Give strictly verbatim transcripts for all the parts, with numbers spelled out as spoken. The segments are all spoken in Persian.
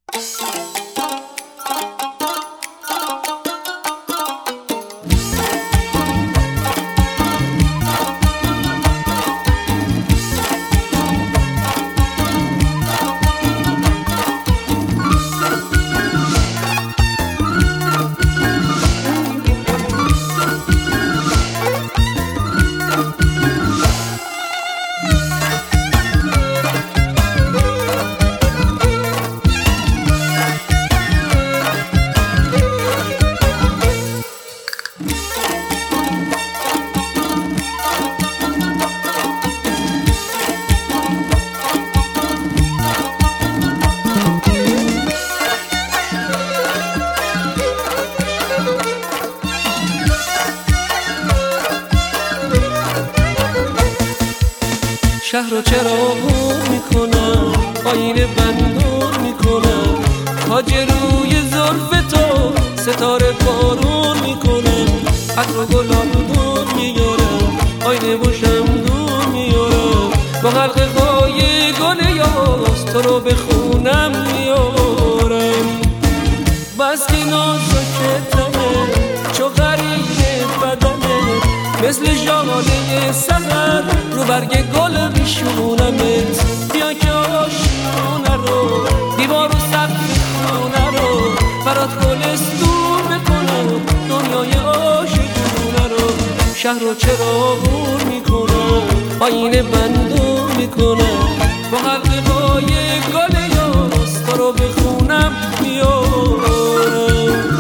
شهر رو چراغون میکنم، آینه بندون میکنم، تاج روی زلف تو ستاره بارون میکنم، عطر و گلابون میارم، آینه و شمدون میارم، با حلقه های گل یاس تو رو به خونم میارم. بس که نازکتمه چو غریب بدنه، مثل ژاله سحر رو برگ گل میشونمت. بیا که آشونه رو دیوار و سقف خونه رو برات گلستون بکنم، دنیای عاشقونه رو. شهر رو چراغون میکنم، آینه بندون میکنم، با حلقه های گل یاس تو رو به خونم میارم.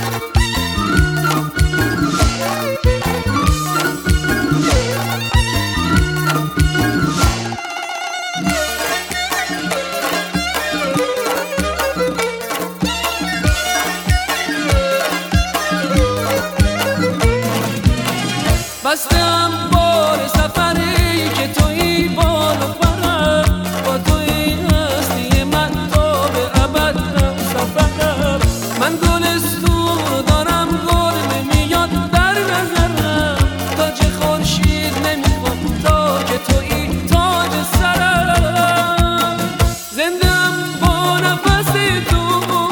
بستم بار سفری که تویی بال و برم، با تویی هستی من تا به ابد هم سفرم. من گلستون دارم گل نمیاد در نظرم، تاج خورشید نمیخوام تا که تویی تاج سرم. زندم با نفس تو،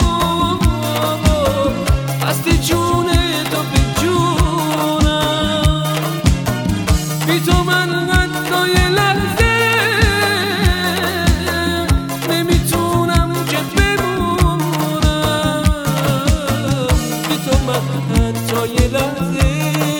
هستی جون تو به جونم، بی تو من حتی یه لحظه نمیتونم که بمونم، بی تو من حتی یه لحظه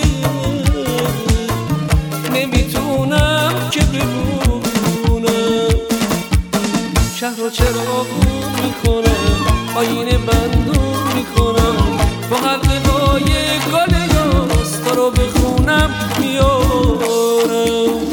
نمیتونم که بمونم. شهر رو چراغون میکنم، آینه بندون میکنم، با حلقه های گل یاس تو رو به خونم میارم.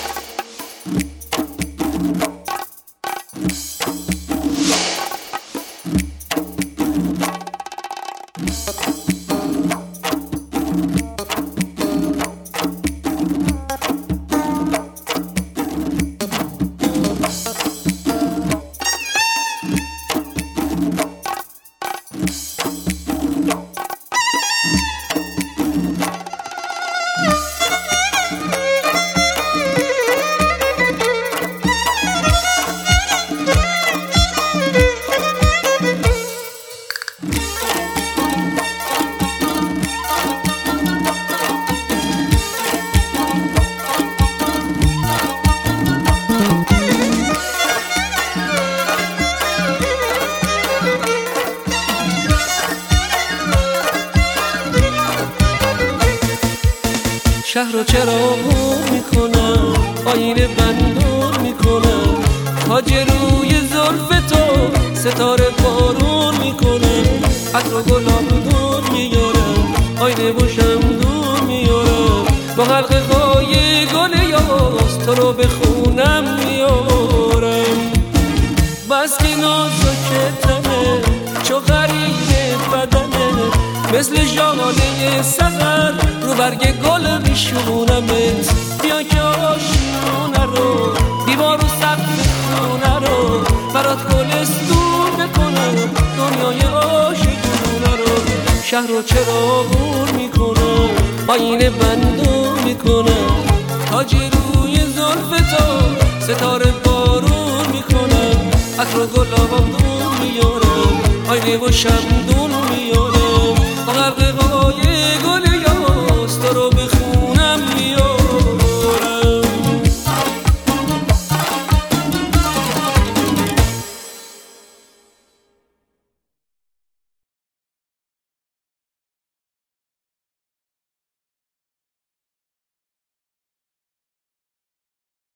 شهر رو چراغون میکنم، آینه بندون میکنم، تاج روی زلف تو ستاره بارون میکنم، عطر و گلابون میارم، آینه و شمدون میارم، با حلقه های گل یاس تو رو به خونم میارم. بس که نازکتمه چو غریب بدنه، مثل ژاله سحر رو برگ گل میشونمت. بیا که آشونه رو دیوار و سقف خونه رو برات گلستون بکنم، دنیای عاشقونه رو. شهر رو چراغون میکنم، آینه بندون میکنم، تاج روی زلف تو ستاره بارون میکنم، عطر و گلابون میارم، آینه و شمدون